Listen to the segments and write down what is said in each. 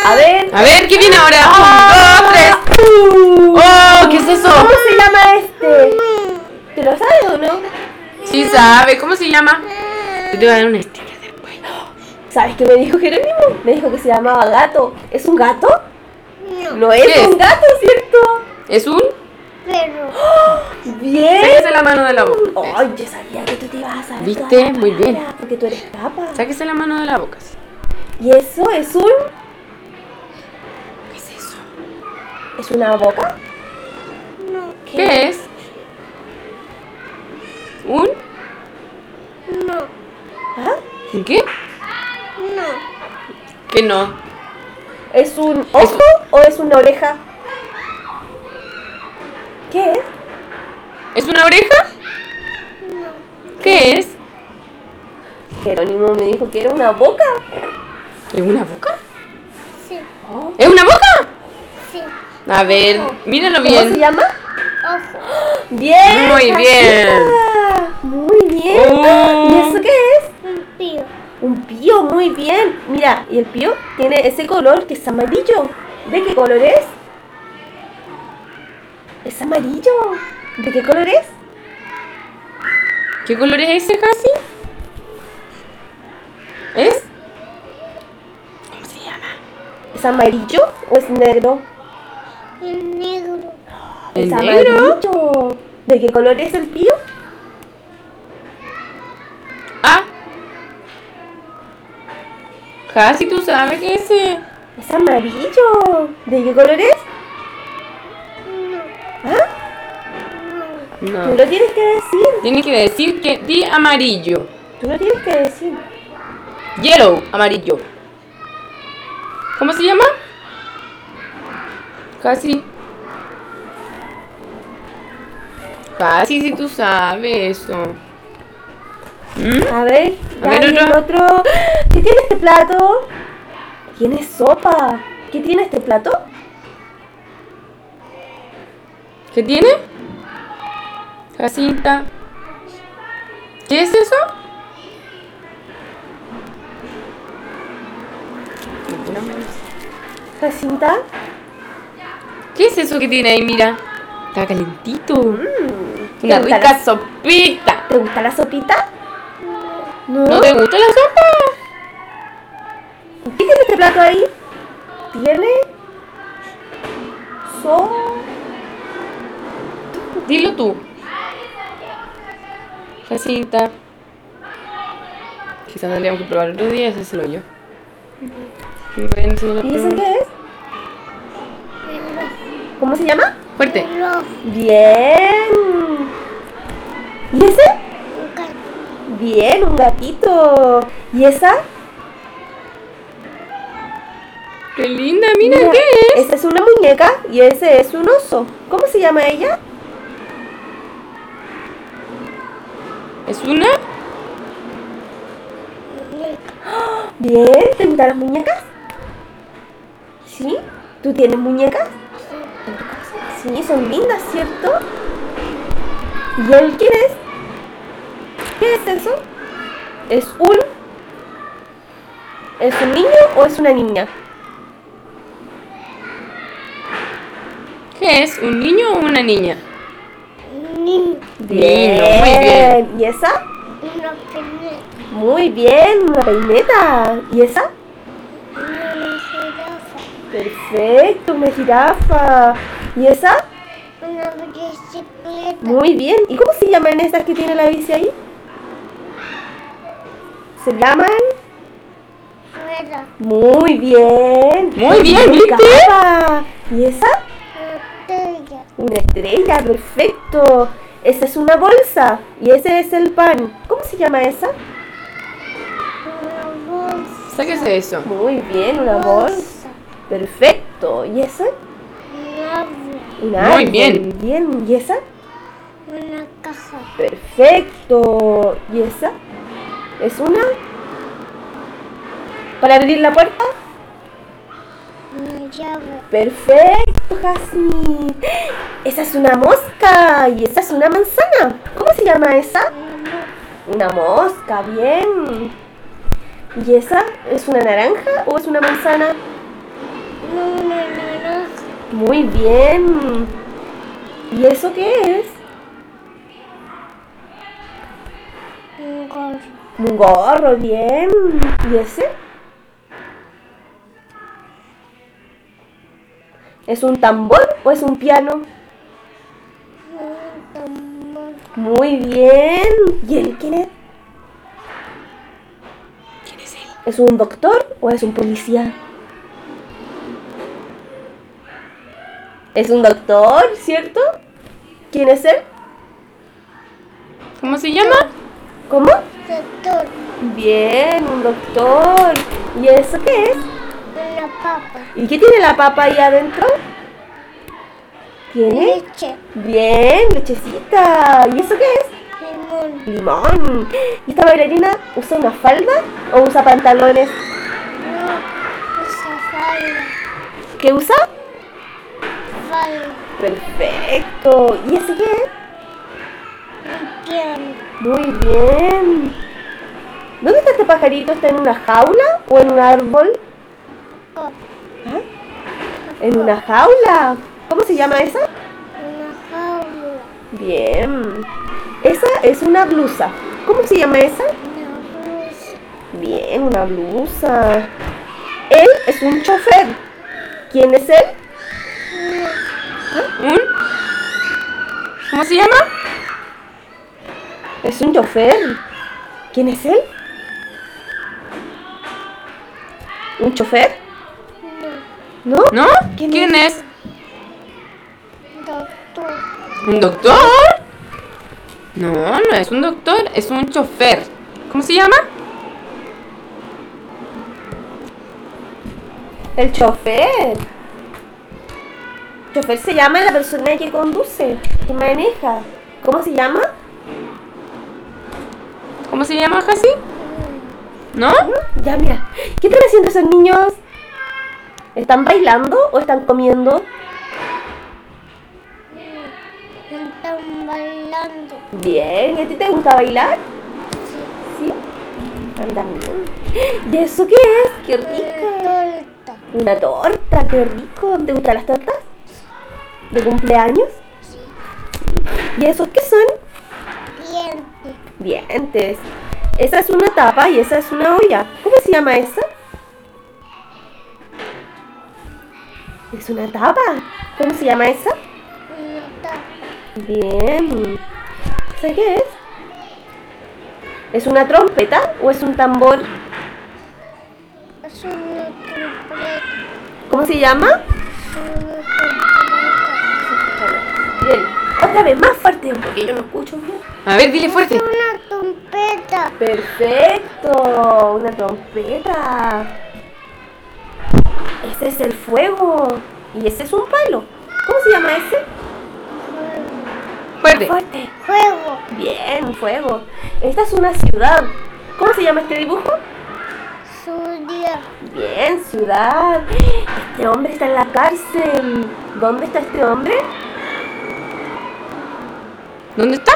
A ver, ¿qué viene ahora? 1, 2, 3. ¡Oh! ¿Qué es eso? ¿Cómo se llama este? ¿Te lo sabes o no? Sí sabe, ¿cómo se llama? Yo te voy a dar un sticker después. ¿Sabes qué me dijo Jerónimo? Me dijo que se llamaba gato. ¿Es un gato? No ¿Qué es es? un gato, ¿cierto? ¿Es un? Pero Bien. Sáquese la mano de la boca. Ay, yo sabía que tú te ibas a saber. ¿Viste? todas las Muy bien. palabras, porque tú eres capa. Sáquese la mano de la boca. Sí. ¿Y eso es un? ¿Qué es eso? ¿Es una boca? no, ¿Qué es? ¿Un? no, ¿Ah? ¿Un qué? no. ¿Qué no? ¿Es un ojo o es una oreja? ¿Qué es? ¿Es una oreja? ¿Qué es? Jerónimo me dijo que era una boca. ¿Es una boca? Sí, Oh, ¿Es una boca? sí. A ver, míralo ¿cómo se bien. llama? Ojo. Bien. Muy Casita. bien. Muy bien. Oh. ¿Y eso qué es? Un pío. Un pío, muy bien. Mira, y el pío tiene ese color que es amarillo. ¿De qué color es? Es amarillo. ¿De qué color es? ¿Qué color es ese, Casi? ¿Es? ¿Cómo se llama? ¿Es amarillo o es negro? El negro. ¿El Es negro? amarillo. ¿De qué color es el pío? Ah. Casi tú sabes que ese. Es amarillo. ¿De qué color es? ¿Ah? Tú No. lo tienes que decir. Tiene que decir que di amarillo. Tú lo tienes que decir. Yellow, amarillo. ¿Cómo se llama? Casi. Casi si tú sabes eso. ¿Mm? A ver, A ver, ya, y el otro. otro. ¿Qué tiene este plato? Tiene sopa. ¿Qué tiene este plato? ¿Qué tiene? Jacinta. ¿Qué es eso? Jacinta. ¿Qué es eso que tiene ahí? Mira. Está calentito. ¿Te Una gusta rica la- sopita. ¿Te gusta la sopita? No. ¿No te gusta la sopa? ¿Qué tiene este plato ahí? Tiene Dilo tú. Jacinta. Quizás tendríamos que probar otro día, ese se lo yo. Bueno, si no lo ¿Y eso pruebo. qué es? ¿Cómo se llama? Fuerte. Reloj. Bien. ¿Y ese? Un gato. Bien, un gatito. ¿Y esa? Qué linda, mira, Mira, ¿qué es? esa es una muñeca y ese es un oso. ¿Cómo se llama ella? ¿Es una? Bien, ¿te gustan las muñecas? ¿Sí? ¿Tú tienes muñecas? ¿En tu casa? Sí, son lindas, ¿cierto? ¿Y él quién es? ¿Qué es eso? ¿Es un niño o es una niña? ¿Qué es? ¿Un niño o una niña? Un niño. Lindo, muy bien. ¿Y esa? Una peneta. Muy bien, una peineta. ¿Y esa? Una jirafa. Perfecto, una jirafa. ¿Y esa? Una bicicleta. Muy bien. ¿Y cómo se llaman esas que tiene la bici ahí? Se llaman... Rueda. Muy bien. Muy bien, Muy ¿viste? capa. ¿Y esa? Una estrella. Una estrella, perfecto. Esa es una bolsa. Y ese es el pan. ¿Cómo se llama esa? Una bolsa. Sáquese eso. Muy bien, una bolsa. Perfecto. ¿Y esa? Un árbol. Un Muy árbol. bien. Bien. ¿Y esa? Una caja. Perfecto. ¿Y esa? ¿Es una? ¿Para abrir la puerta? Una llave. Perfecto, Jasmine. Esa es una mosca y esa es una manzana. ¿Cómo se llama esa? Una mosca, bien. ¿Y esa es una naranja o es una manzana? Una naranja. Muy bien. ¿Y eso qué es? Un gorro. Un gorro, bien. ¿Y ese? ¿Es un tambor o es un piano? Un tambor. Muy bien. ¿Y él quién es? ¿Quién es él? ¿Es un doctor o es un policía? Es un doctor, ¿cierto? ¿Quién es él? ¿Cómo se llama? ¿Cómo? Doctor. Bien, un doctor. ¿Y eso qué es? Una papa. ¿Y qué tiene la papa ahí adentro? ¿Tiene? Leche. Bien, lechecita. ¿Y eso qué es? Limón. Limón. ¿Y esta bailarina usa una falda o usa pantalones? No, esa falda. ¿Qué usa? Falda. Perfecto. ¿Y ese qué es? Un piano. Muy bien. ¿Dónde está este pajarito? ¿Está en una jaula o en un árbol? Oh, ¿Ah? ¿En una jaula? ¿Cómo se llama esa? una jaula. Bien. Esa es una blusa. ¿Cómo se llama esa? Una blusa. Bien, una blusa. Él es un chofer. ¿Quién es él? ¿Un? ¿Cómo se llama? Es un chofer. ¿Quién es él? ¿Un chofer? No. ¿No? ¿No? ¿Quién ¿Quién es? Doctor. ¿Un doctor? No, no es un doctor, es un chofer. ¿Cómo se llama? El chofer. Chofer se llama la persona que conduce, que maneja. ¿Cómo se llama? ¿Cómo se llama, Jasi? ¿No? Ya, mira. ¿Qué están haciendo esos niños? ¿Están bailando o están comiendo? Están bailando. Bien. ¿Y a ti te gusta bailar? Sí. A mí también. ¿Y eso qué es? ¡Qué rica! Torta. Una torta, qué rico. ¿Te gustan las tortas? ¿De cumpleaños? ¿Y esos qué son? Diente. Dientes. Esa es una tapa y esa es una olla. ¿Cómo se llama esa? Es una tapa. ¿Cómo se llama esa? Una tapa. Bien. ¿Esa qué es? ¿Es una trompeta o es un tambor? Es una trompeta. ¿Cómo se llama? Una trompeta. Bien. Otra vez, más fuerte, porque yo no escucho bien. A ver, dile fuerte. Una trompeta. Perfecto. Una trompeta. Ese es el fuego. Y ese es un palo. ¿Cómo se llama ese? Fuerte. Fuerte. Fuego. Bien, fuego. Esta es una ciudad. ¿Cómo se llama este dibujo? Su día. Bien, ciudad. Este hombre está en la cárcel. ¿Dónde está este hombre? ¿Dónde está?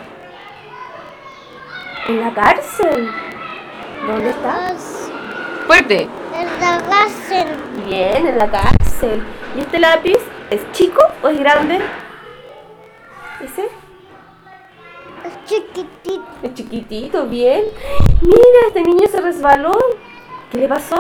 En la cárcel. ¿Dónde está? Fuerte. En la cárcel. Bien, en la cárcel. ¿Y este lápiz es chico o es grande? ¿Ese? Es chiquitito. Es chiquitito, bien. Mira, este niño se resbaló. ¿Qué le pasó?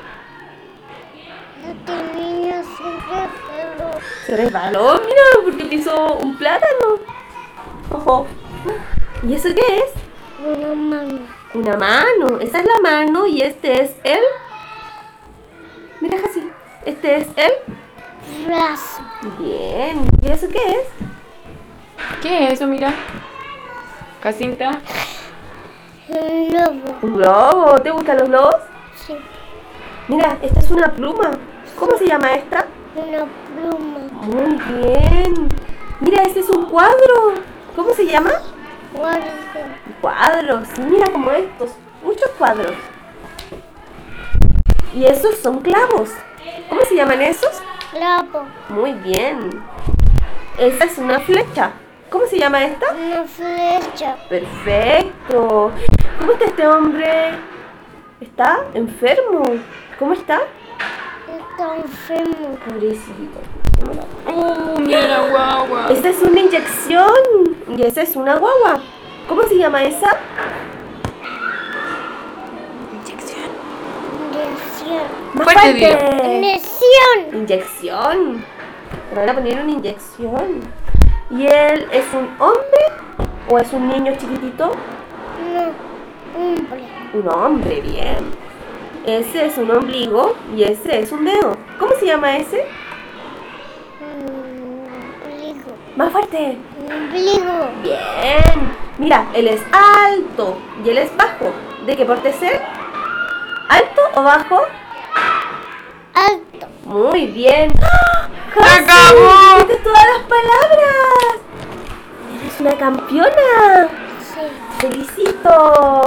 Este niño siempre pelo. Se resbaló, mira, porque pisó un plátano. Ojo. ¿Y eso qué es? Una mano. Una mano. Esa es la mano y este es el... Mira así. Este es el... Brazo. Bien. ¿Y eso qué es? ¿Qué es eso, mira? Jacinta. Un lobo. Un globo. ¿Te gustan los globos? Sí. Mira, esta es una pluma. ¿Cómo se llama esta? Una pluma. Muy bien. Mira, este es un cuadro. ¿Cómo se llama? Guarda. Cuadros. Mira como estos. Muchos cuadros. Y esos son clavos. ¿Cómo se llaman esos? Clavo. Muy bien. Esta es una flecha. ¿Cómo se llama esta? Una flecha. Perfecto. ¿Cómo está este hombre? ¿Está enfermo? ¿Cómo está? Está enfermo. Pobrecito. Mira la guagua. Esta es una inyección y esa es una guagua. ¿Cómo se llama esa? Inyección. Inyección. Más Fuerte, dilo. Inyección. Inyección. Te van a poner una inyección. ¿Y él es un hombre o es un niño chiquitito? No. Hombre. Un hombre, bien. Ese es un ombligo y ese es un dedo. ¿Cómo se llama ese? Ombligo. Más fuerte. Ombligo. Bien. Mira, él es alto y él es bajo. ¿De qué porte es él? ¿Alto o bajo? Alto. Muy bien. ¡Se acabó! ¡Dijiste todas las palabras! ¡Eres una campeona! Sí. ¡Felicito!